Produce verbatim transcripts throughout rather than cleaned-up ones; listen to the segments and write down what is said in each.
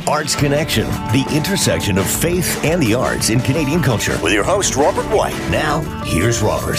Arts Connection, the intersection of faith and the arts in Canadian culture. With your host, Robert White. Now, here's Robert.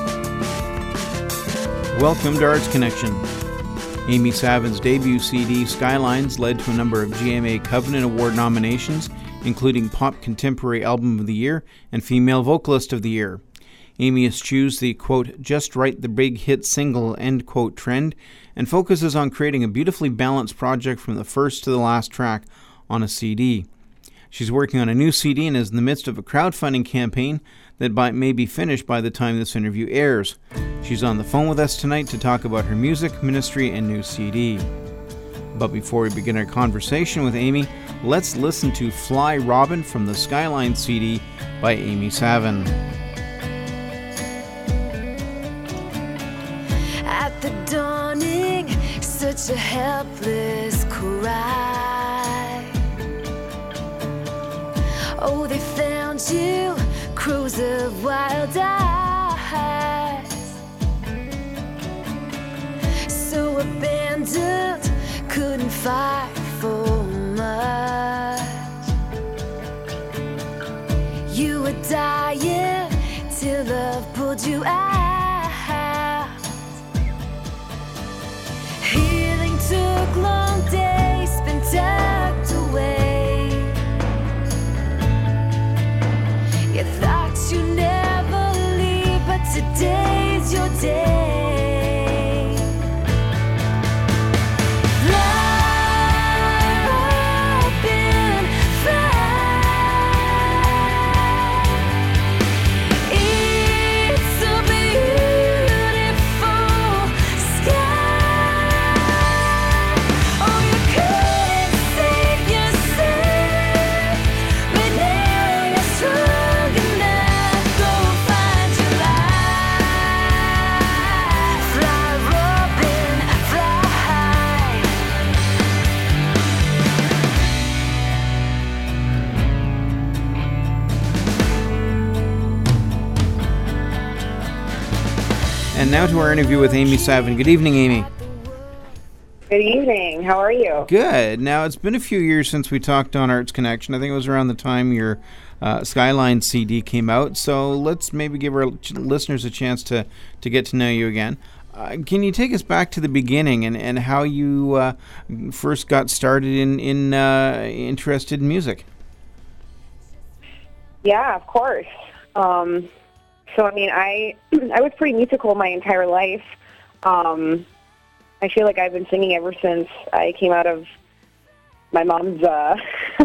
Welcome to Arts Connection. Amy Savin's debut C D, Skylines, led to a number of G M A Covenant Award nominations, including Pop Contemporary Album of the Year and Female Vocalist of the Year. Amy eschews the, quote, just write the big hit single, end quote, trend, and focuses on creating a beautifully balanced project from the first to the last track on a C D. She's working on a new C D and is in the midst of a crowdfunding campaign that by, may be finished by the time this interview airs. She's on the phone with us tonight to talk about her music, ministry, and new C D. But before we begin our conversation with Amy, let's listen to Fly Robin from the Skyline C D by Amy Savin. At the dawning, such a helpless cry. Oh, they found you, crows of wild eyes. So abandoned, couldn't fight for much. You were dying till love pulled you out. Healing took long days, been tucked away. You thought you'd never leave, but today's your day. And now to our interview with Amy Savin. Good evening, Amy. Good evening. How are you? Good. Now, it's been a few years since we talked on Arts Connection. I think it was around the time your uh, Skyline C D came out. So let's maybe give our listeners a chance to, to get to know you again. Uh, can you take us back to the beginning and, and how you uh, first got started in, in uh, interested in music? Yeah, of course. Um, so, I mean, I I was pretty musical my entire life. Um, I feel like I've been singing ever since I came out of my mom's, uh,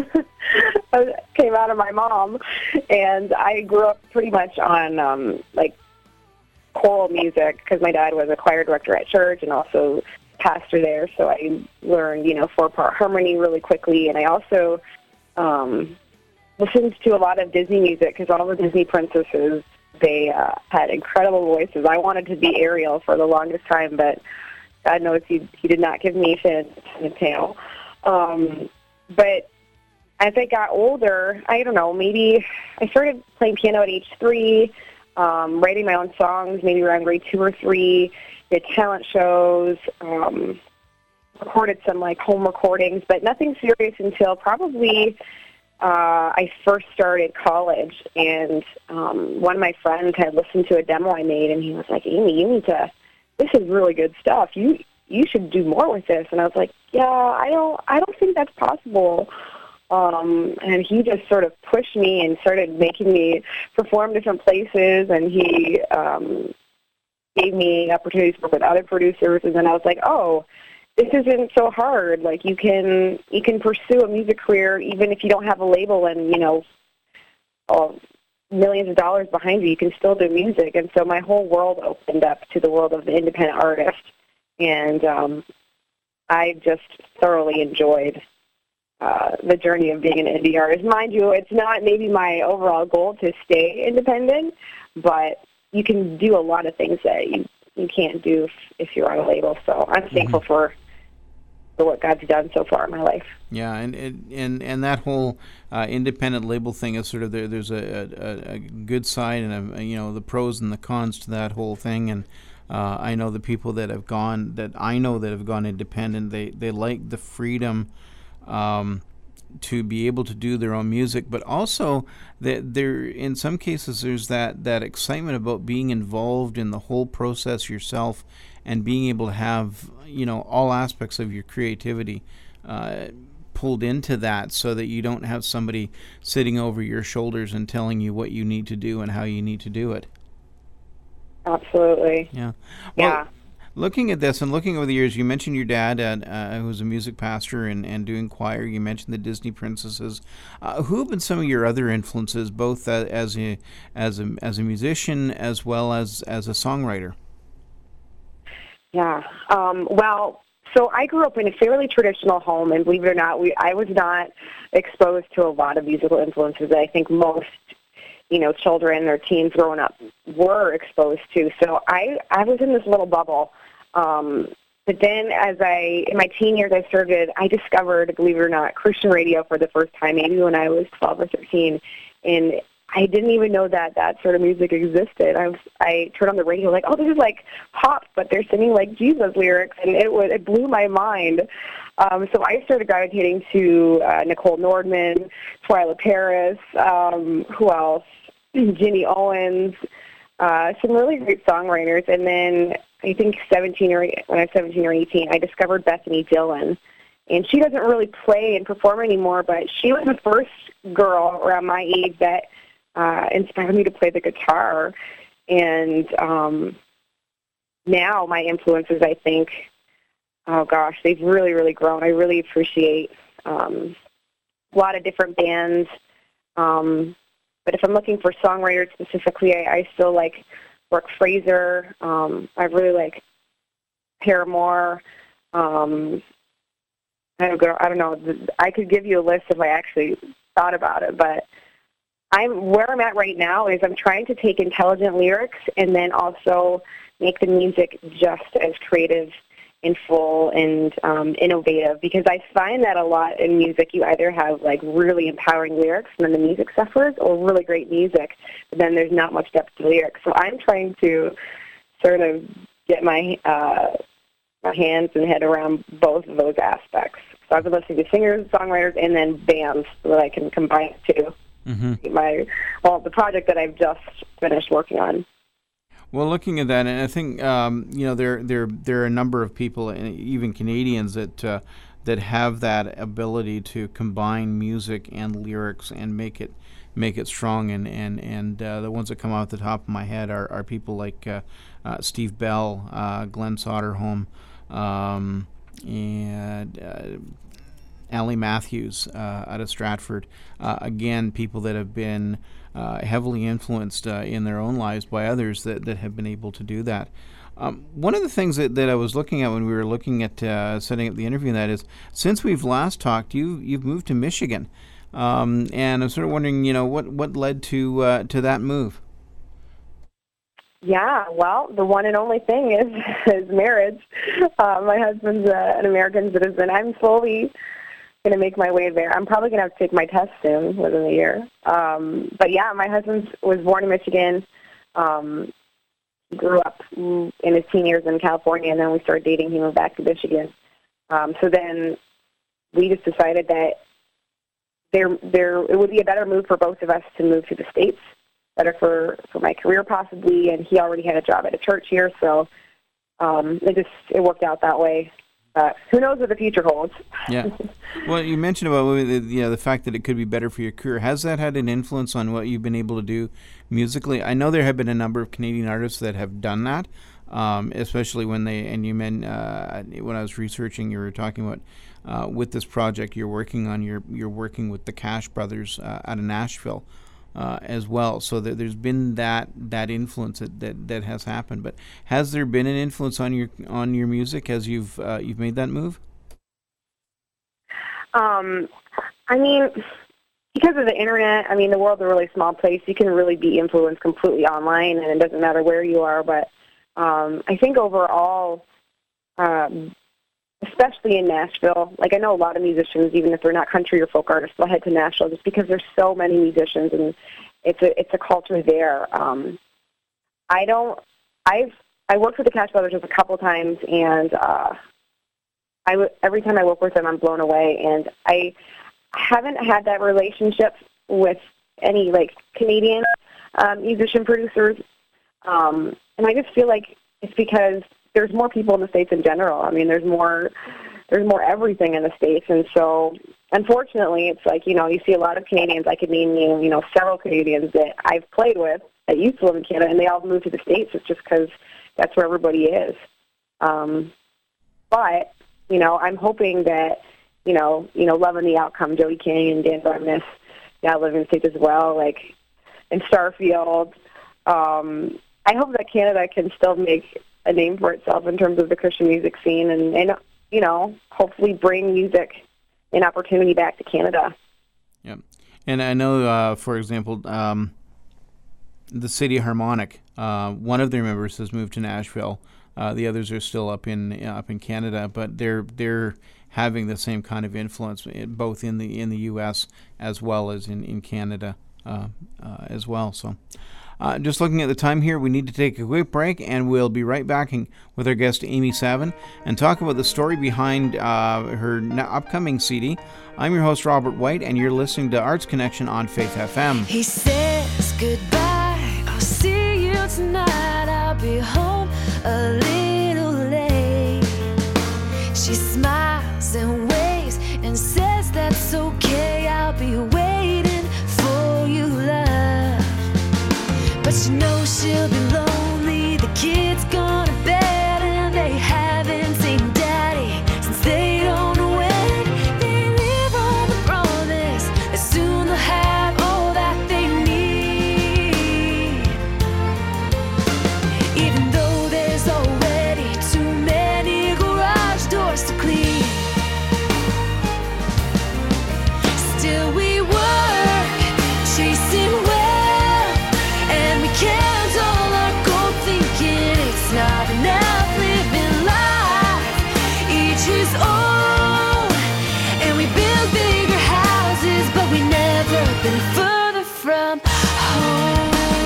came out of my mom. And I grew up pretty much on, um, like, choral music because my dad was a choir director at church and also pastor there. So I learned, you know, four-part harmony really quickly. And I also um, listened to a lot of Disney music because all the Disney princesses, they uh, had incredible voices. I wanted to be Ariel for the longest time, but God knows he, he did not give me Finn and tail. Um, but as I got older, I don't know, maybe I started playing piano at age three, um, writing my own songs, maybe around grade two or three, did talent shows, um, recorded some like home recordings, but nothing serious until probably uh, I first started college. And um, one of my friends had listened to a demo I made, and he was like, Amy, you need to, this is really good stuff. You you should do more with this. And I was like, yeah, I don't I don't think that's possible. Um, and he just sort of pushed me and started making me perform different places, and he um, gave me opportunities to work with other producers. And then I was like, oh, this isn't so hard. Like you can you can pursue a music career even if you don't have a label and, you know, oh, millions of dollars behind you. You can still do music. And so my whole world opened up to the world of the independent artist. And um, I just thoroughly enjoyed uh, the journey of being an indie artist. Mind you, it's not maybe my overall goal to stay independent, but you can do a lot of things that you, you can't do if, if you're on a label. So I'm mm-hmm. thankful for for what God's done so far in my life. Yeah, and and and that whole uh, independent label thing is sort of there. There's a, a, a good side and a, you know the pros and the cons to that whole thing. And uh, I know the people that have gone that I know that have gone independent. They they like the freedom um, to be able to do their own music, but also that there, in some cases, there's that, that excitement about being involved in the whole process yourself and being able to have, you know, all aspects of your creativity uh, pulled into that, so that you don't have somebody sitting over your shoulders and telling you what you need to do and how you need to do it. Absolutely. Yeah. Well, yeah. Looking at this and looking over the years, you mentioned your dad, uh, uh, who was a music pastor and, and doing choir. You mentioned the Disney princesses. Uh, who have been some of your other influences, both uh, as a as a as a musician as well as as a songwriter? Yeah. Um, well, so I grew up in a fairly traditional home, and believe it or not, we I was not exposed to a lot of musical influences that I think most, you know, children or teens growing up were exposed to. So I, I was in this little bubble. Um, but then as I, in my teen years, I started, I discovered, believe it or not, Christian radio for the first time, maybe when I was twelve or thirteen. And I didn't even know that that sort of music existed. I was, I turned on the radio like, oh, this is like pop, but they're singing like Jesus lyrics, and it was, it blew my mind. Um, so I started gravitating to uh, Nicole Nordman, Twyla Paris, um, who else? Jimmy Owens, uh, some really great songwriters. And then I think seventeen or when I was seventeen or eighteen, I discovered Bethany Dillon. And she doesn't really play and perform anymore, but she was the first girl around my age that uh, inspired me to play the guitar. And um, now my influences, I think, oh gosh, they've really, really grown. I really appreciate um, a lot of different bands. Um, but if I'm looking for songwriters specifically, I, I still like Brooke Fraser. Um, I really like Paramore. Um, I don't, go, I don't know. I could give you a list if I actually thought about it, but I'm where I'm at right now is I'm trying to take intelligent lyrics and then also make the music just as creative and full and um, innovative, because I find that a lot in music you either have like really empowering lyrics and then the music suffers, or really great music, but then there's not much depth to the lyrics. So I'm trying to sort of get my uh, my hands and head around both of those aspects. So I've been listening to singers, songwriters, and then bands so that I can combine it too. Mm-hmm. My well, the project that I've just finished working on. Well, looking at that, and I think um, you know there there there are a number of people, even Canadians, that uh, that have that ability to combine music and lyrics and make it make it strong. And and and uh, the ones that come off the top of my head are, are people like uh, uh, Steve Bell, uh, Glenn Soderholm, um, and uh, Allie Matthews uh, out of Stratford. Uh, again, people that have been uh, heavily influenced uh, in their own lives by others that, that have been able to do that. Um, one of the things that, that I was looking at when we were looking at uh, setting up the interview, and that is, since we've last talked, you, you've moved to Michigan. Um, and I'm sort of wondering, you know, what, what led to uh, to that move? Yeah, well, the one and only thing is, is marriage. Uh, my husband's uh, an American citizen. I'm slowly going to make my way there. I'm probably going to have to take my test soon, within a year. Um, but yeah, my husband was born in Michigan, um, grew up in his teen years in California, and then we started dating. He moved back to Michigan. Um, so then we just decided that there, there, it would be a better move for both of us to move to the States, better for, for my career possibly, and he already had a job at a church here, so um, it just, it worked out that way. Uh, who knows what the future holds? Yeah. Well, you mentioned about you know the fact that it could be better for your career. Has that had an influence on what you've been able to do musically? I know there have been a number of Canadian artists that have done that, um, especially when they and you meant uh, when I was researching, you were talking about uh, with this project you're working on. You're you're working with the Cash Brothers uh, out of Nashville. Uh, as well, so that there's been that that influence that, that, that has happened. But has there been an influence on your on your music as you've uh, you've made that move? Um, I mean, because of the internet, I mean, the world's a really small place. You can really be influenced completely online, and it doesn't matter where you are. But um, I think overall, um, especially in Nashville, like I know a lot of musicians, even if they're not country or folk artists, will head to Nashville just because there's so many musicians and it's a it's a culture there. Um, I don't. I've I worked with the Cash Brothers just a couple times, and uh, I w- every time I work with them, I'm blown away. And I haven't had that relationship with any like Canadian um, musician producers, um, and I just feel like it's because there's more people in the States in general. I mean, there's more there's more everything in the States, and so unfortunately, it's like, you know, you see a lot of Canadians. I could name you, you know, several Canadians that I've played with that used to live in Canada, and they all moved to the States. It's just because that's where everybody is. Um, but you know, I'm hoping that, you know, you know, loving the outcome, Jody King and Dan Barnes now live in the States as well, like in Starfield. Um, I hope that Canada can still make a name for itself in terms of the Christian music scene, and, and you know, hopefully bring music and opportunity back to Canada. Yeah, and I know, uh, for example, um, the City Harmonic, uh, one of their members has moved to Nashville. Uh, the others are still up in uh, up in Canada, but they're they're having the same kind of influence both in the in the U S as well as in in Canada uh, uh, as well. So, uh, just looking at the time here, we need to take a quick break, and we'll be right back in, with our guest Amy Savin and talk about the story behind uh, her n- upcoming C D. I'm your host Robert White, and you're listening to Arts Connection on Faith F M. He says goodbye, I'll see you tonight, I'll be home a little late. She smiles and waves and says that's okay, I'll be waiting for you, love. But she knows she'll be lonely, the kids gone to bed and they haven't seen daddy since they don't know when. They live on the promise that soon they'll have all that they need, even though there's already too many garage doors to clean. Still we work, chasing wealth, and we count all our gold, thinking it's not enough, living life each his own. And we build bigger houses, but we never been further from home.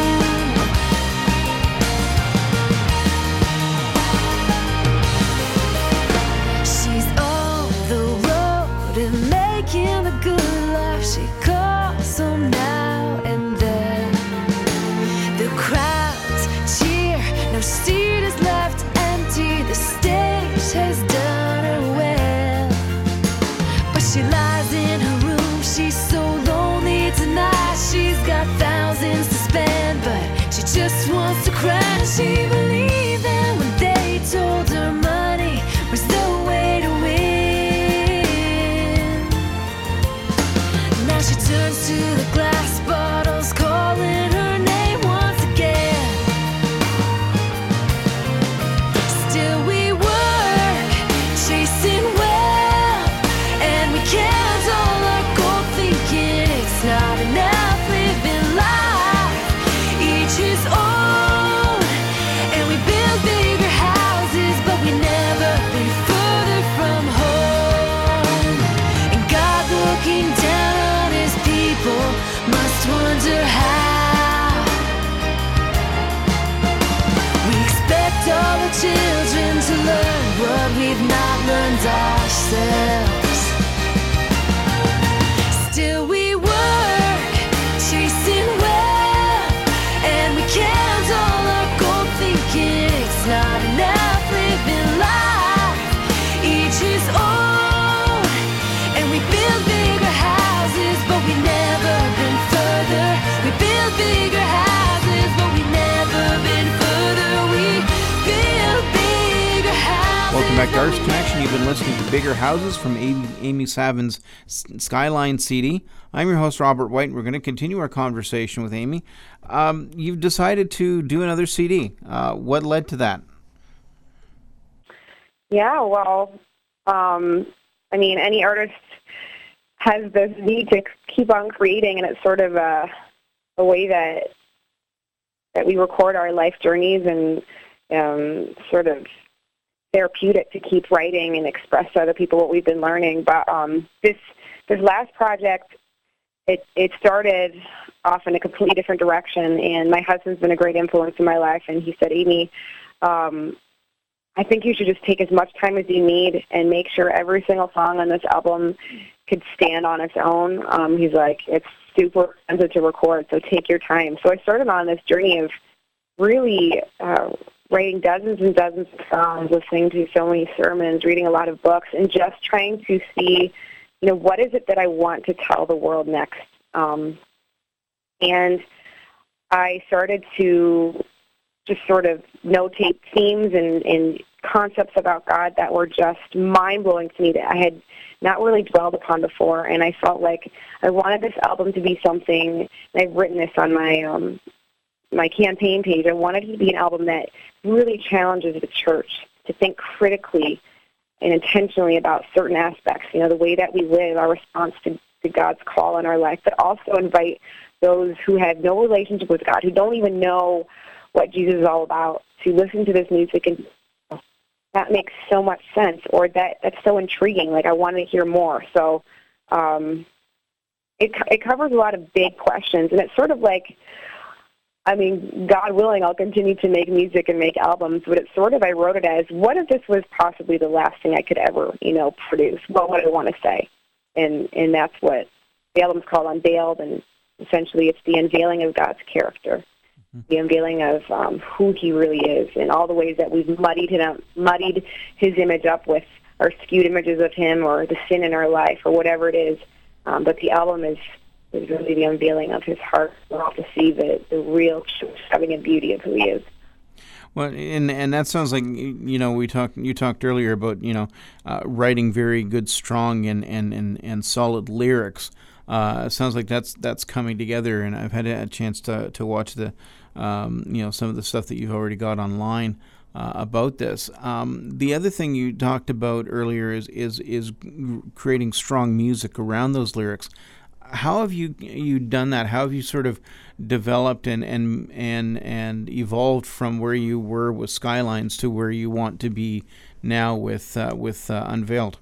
She's on the road and making the good life. She calls home now and then. The crowds cheer, no seat is left empty. The stage has done her well, but she lies in her room. She's so lonely tonight. She's got thousands to spend, but she just wants to cry. She believed them when they told her money was the way to win. Now she turns to the glass bottles, calling her name once again. Still we work, chasing wealth, and we count all our gold, thinking it's not enough, living life each his own. And we build bigger houses, but we never been further from home. And God, looking down on his people, must wonder how. We expect all the children to learn what we've not learned ourselves. Still we work, chasing wealth, and we count all our gold, thinking it's not enough, living life each his own. And we build bigger houses, but we never been further. We build bigger houses, but we never been further. We build bigger houses. Welcome back to Arts Connection. You've been listening to Bigger Houses from Amy, Amy Savin's S- Skyline C D. I'm your host, Robert White, and we're going to continue our conversation with Amy. Um, you've decided to do another C D. Uh, what led to that? Yeah, well, um, I mean, any artist has this need to keep on creating, and it's sort of a, a way that that we record our life journeys, and um, sort of therapeutic to keep writing and express to other people what we've been learning. But um, this this last project, it it started off in a completely different direction, and my husband's been a great influence in my life, and he said, Amy, um, I think you should just take as much time as you need and make sure every single song on this album could stand on its own. Um, he's like, it's super expensive to record, so take your time. So I started on this journey of really uh, writing dozens and dozens of songs, listening to so many sermons, reading a lot of books, and just trying to see, you know, what is it that I want to tell the world next. Um, and I started to just sort of notate themes and, and concepts about God that were just mind-blowing to me that I had not really dwelled upon before. And I felt like I wanted this album to be something, and I've written this on my um, my campaign page, I wanted it to be an album that really challenges the church to think critically and intentionally about certain aspects, you know, the way that we live, our response to, to God's call in our life, but also invite those who have no relationship with God, who don't even know what Jesus is all about, to listen to this music and that makes so much sense, or that that's so intriguing. Like, I want to hear more. So um, it it covers a lot of big questions, and it's sort of like, I mean, God willing, I'll continue to make music and make albums, but it's sort of, I wrote it as, what if this was possibly the last thing I could ever, you know, produce? What would I want to say? And and that's what the album's called, Unveiled, and essentially it's the unveiling of God's character. The unveiling of um, who he really is, and all the ways that we've muddied him, muddied his image up with our skewed images of him, or the sin in our life, or whatever it is. Um, but the album is, is really the unveiling of his heart. We're all to see the, the real, extravagant beauty of who he is. Well, and and that sounds like, you know, we talked. You talked earlier about, you know, uh, writing very good, strong, and and, and, and solid lyrics. Uh, it sounds like that's that's coming together, and I've had a chance to to watch the. Um, you know, some of the stuff that you've already got online uh, about this. Um, the other thing you talked about earlier is is is creating strong music around those lyrics. How have you you done that? How have you sort of developed and and and and evolved from where you were with Skylines to where you want to be now with uh, with uh, Unveiled?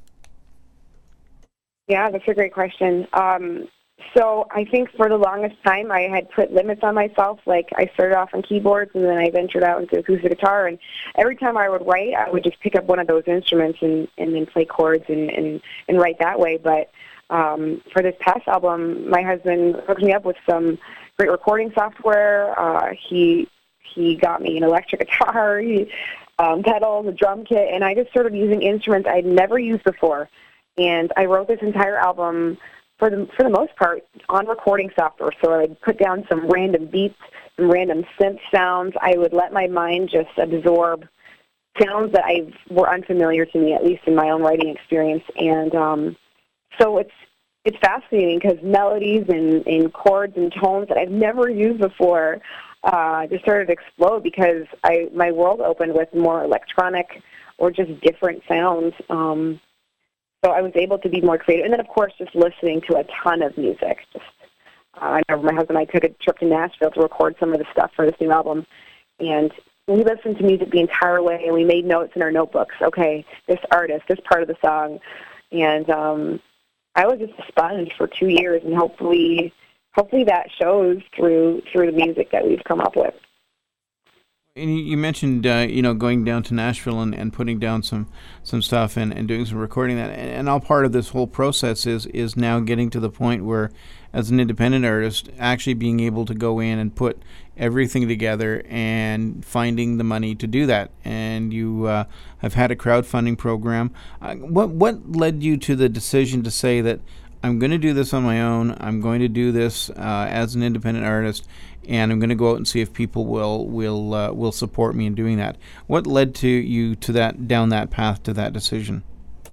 Yeah, that's a great question. Um, So I think for the longest time I had put limits on myself. Like, I started off on keyboards, and then I ventured out into acoustic guitar. And every time I would write, I would just pick up one of those instruments and, and then play chords and, and, and write that way. But um, for this past album, my husband hooked me up with some great recording software. Uh, he he got me an electric guitar, he, um, pedals, a drum kit, and I just started using instruments I'd never used before. And I wrote this entire album for the for the most part, on recording software. So I'd put down some random beats, some random synth sounds. I would let my mind just absorb sounds that I were unfamiliar to me, at least in my own writing experience. And um, so it's it's fascinating because melodies and, and chords and tones that I've never used before uh, just started to explode because I my world opened with more electronic or just different sounds. Um, So I was able to be more creative. And then, of course, just listening to a ton of music. Just, uh, I remember my husband and I took a trip to Nashville to record some of the stuff for this new album. And we listened to music the entire way, and we made notes in our notebooks. Okay, this artist, this part of the song. And um, I was just a sponge for two years, and hopefully hopefully that shows through through the music that we've come up with. And you mentioned, uh, you know, going down to Nashville and, and putting down some, some stuff and, and doing some recording that. And, and all part of this whole process is is now getting to the point where, as an independent artist, actually being able to go in and put everything together and finding the money to do that. And you uh, have had a crowdfunding program. Uh, what what led you to the decision to say that I'm going to do this on my own, I'm going to do this uh, as an independent artist, and I'm going to go out and see if people will will uh, will support me in doing that? What led to you to that down that path to that decision?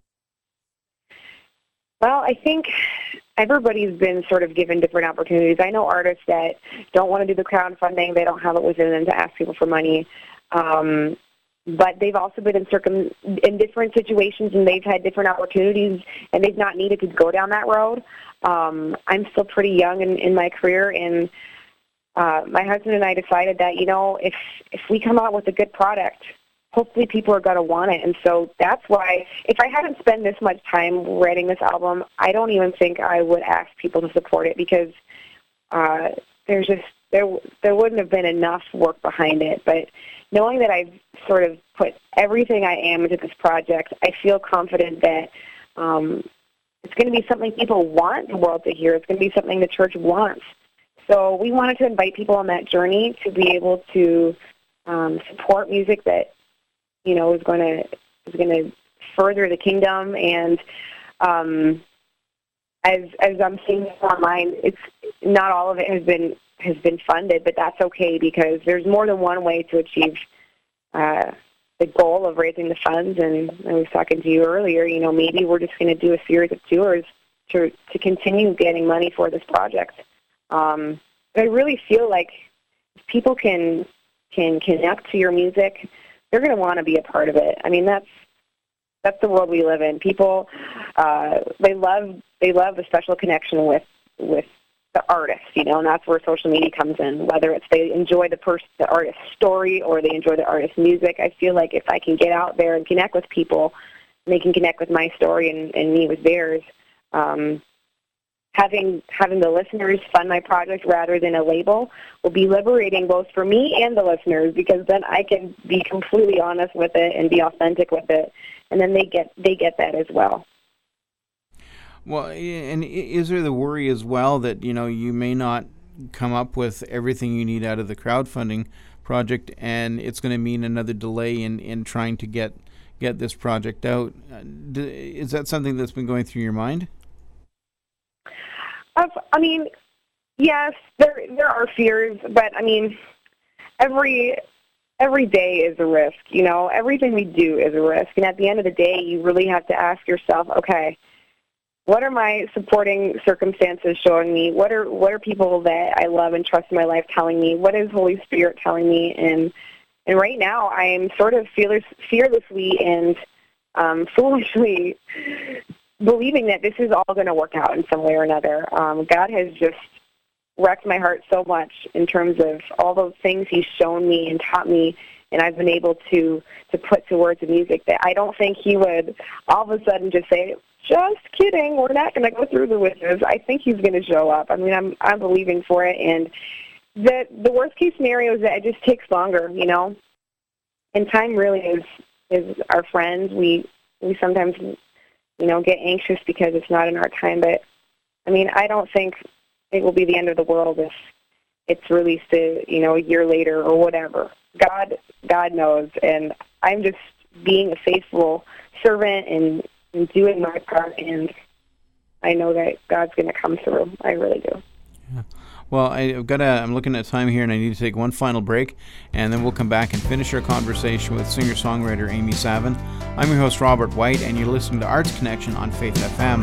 Well, I think everybody's been sort of given different opportunities. I know artists that don't want to do the crowdfunding; they don't have it within them to ask people for money. Um, but they've also been in circum in different situations, and they've had different opportunities, and they've not needed to go down that road. Um, I'm still pretty young in, in my career, and uh, my husband and I decided that, you know, if if we come out with a good product, hopefully people are going to want it. And so that's why, if I hadn't spent this much time writing this album, I don't even think I would ask people to support it, because uh, there's just there there wouldn't have been enough work behind it. But knowing that I've sort of put everything I am into this project, I feel confident that um, it's going to be something people want the world to hear. It's going to be something the church wants. So we wanted to invite people on that journey to be able to um, support music that, you know, is going to is going to further the kingdom. And um, as as I'm seeing online, it's not all of it has been has been funded, but that's okay because there's more than one way to achieve uh, the goal of raising the funds. And I was talking to you earlier. You know, maybe we're just going to do a series of tours to to continue getting money for this project. Um, but I really feel like if people can can connect to your music, they're going to want to be a part of it. I mean, that's that's the world we live in. People uh, they love they love a special connection with with the artist, you know, and that's where social media comes in. Whether it's they enjoy the person, the artist's story, or they enjoy the artist's music. I feel like if I can get out there and connect with people, and they can connect with my story and, and me with theirs. Um, Having having the listeners fund my project rather than a label will be liberating both for me and the listeners, because then I can be completely honest with it and be authentic with it, and then they get they get that as well. Well, and is there the worry as well that, you know, you may not come up with everything you need out of the crowdfunding project, and it's going to mean another delay in, in trying to get get this project out? Is that something that's been going through your mind? I mean, yes, there there are fears, but I mean, every every day is a risk. You know, everything we do is a risk, and at the end of the day, you really have to ask yourself, okay, what are my supporting circumstances showing me? What are what are people that I love and trust in my life telling me? What is Holy Spirit telling me? And and right now, I am sort of fearless, fearlessly and um, foolishly believing that this is all going to work out in some way or another. Um, God has just wrecked my heart so much in terms of all those things He's shown me and taught me, and I've been able to, to put to words in music that I don't think He would all of a sudden just say, just kidding, we're not going to go through the witches. I think He's going to show up. I mean, I'm I'm believing for it, and the the worst case scenario is that it just takes longer, you know. And time really is is our friend. We we sometimes, you know, get anxious because it's not in our time. But, I mean, I don't think it will be the end of the world if it's released, a, you know, a year later or whatever. God God knows, and I'm just being a faithful servant and, and doing my part, and I know that God's going to come through. I really do. Yeah. Well, I've got to, I'm looking at time here, and I need to take one final break, and then we'll come back and finish our conversation with singer-songwriter Amy Savin. I'm your host, Robert White, and you're listening to Arts Connection on Faith F M.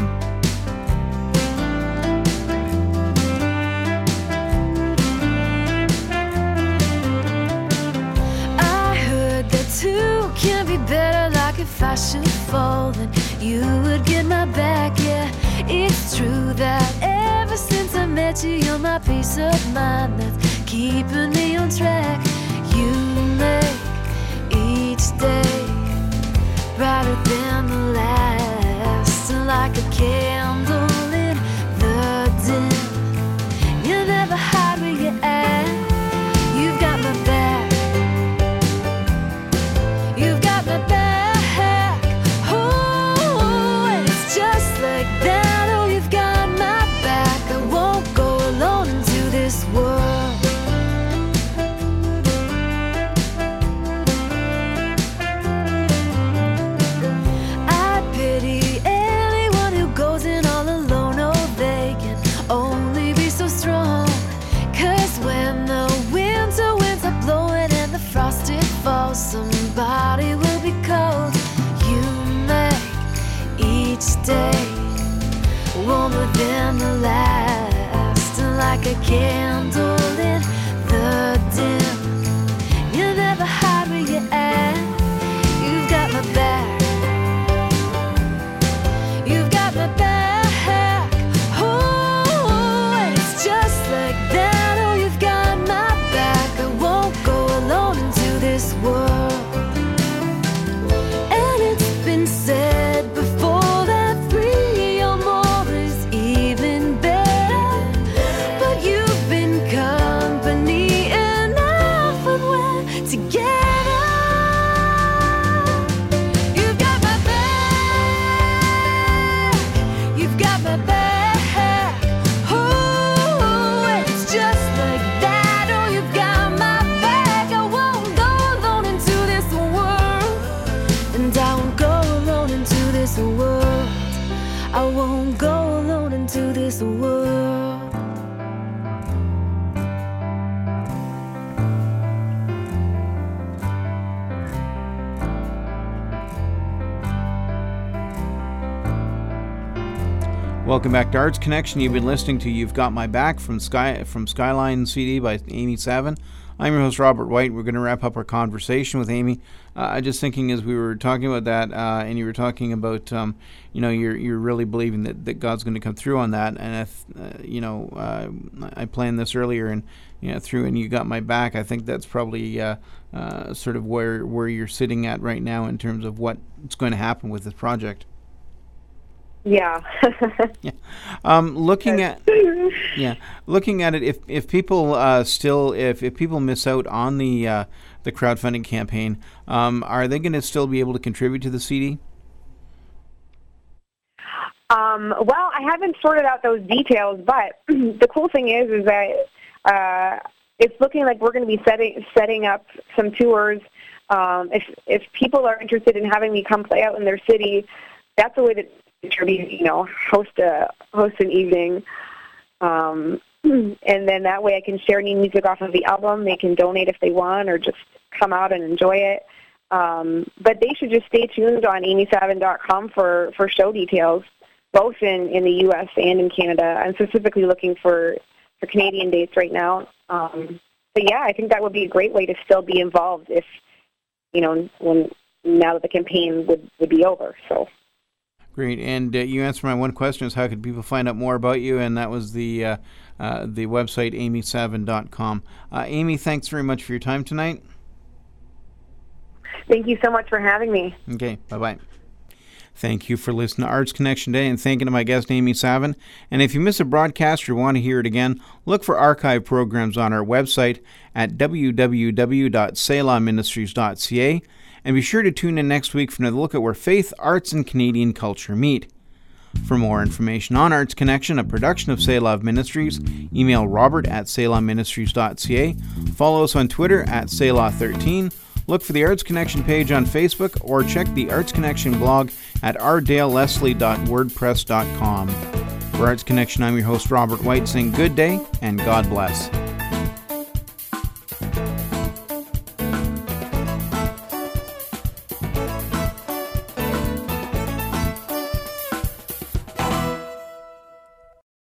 I heard that two can be better, like if I should fall, then you would get my back, yeah. It's true that ever since I met you, you're my peace of mind that's keeping me on track. You make each day brighter than the last, like a candle in the dim. You never hide where you're at. You've got my back. You've got my back. Oh, and it's just like that. Somebody will be cold. You make each day warmer than the last, like a candle in the dim. You never hide where you're at. You've got my back. You've got my back. Oh, and it's just like that. Oh, you've got my back. I won't go alone into this world. Company this world. Welcome back to Arts Connection. You've been listening to You've Got My Back from Sky from Skyline C D by Amy Savin. I'm your host, Robert White. We're going to wrap up our conversation with Amy. Uh, just thinking as we were talking about that, uh, and you were talking about, um, you know, you're you're really believing that, that God's going to come through on that. And, if, uh, you know, uh, I planned this earlier, and, you know, through and You Got My Back, I think that's probably uh, uh, sort of where, where you're sitting at right now in terms of what's going to happen with this project. Yeah. yeah. Um, looking at yeah, looking at it, if if people uh, still if, if people miss out on the uh, the crowdfunding campaign, um, are they going to still be able to contribute to the C D? Um, well, I haven't sorted out those details, but the cool thing is, is that uh, it's looking like we're going to be setting setting up some tours. Um, if if people are interested in having me come play out in their city, that's a way to contribute, you know, host a host an evening, um, and then that way I can share any music off of the album. They can donate if they want, or just come out and enjoy it. Um, but they should just stay tuned on amy savin dot com for, for show details, both in, in the U S and in Canada. I'm specifically looking for, for Canadian dates right now. Um, but yeah, I think that would be a great way to still be involved if, you know, when now that the campaign would, would be over. So. Great, and uh, you answered my one question: is how could people find out more about you? And that was the uh, uh, the website amy savin dot com. Uh, Amy, thanks very much for your time tonight. Thank you so much for having me. Okay, bye bye. Thank you for listening to Arts Connection Day, and thanking to my guest Amy Savin. And if you miss a broadcast or want to hear it again, look for archive programs on our website at w w w dot selah ministries dot c a. And be sure to tune in next week for another look at where faith, arts, and Canadian culture meet. For more information on Arts Connection, a production of Selah Ministries, email robert at selah ministries dot c a. Follow us on Twitter at selah thirteen. Look for the Arts Connection page on Facebook, or check the Arts Connection blog at r dale leslie dot wordpress dot com. For Arts Connection, I'm your host, Robert White, saying good day and God bless.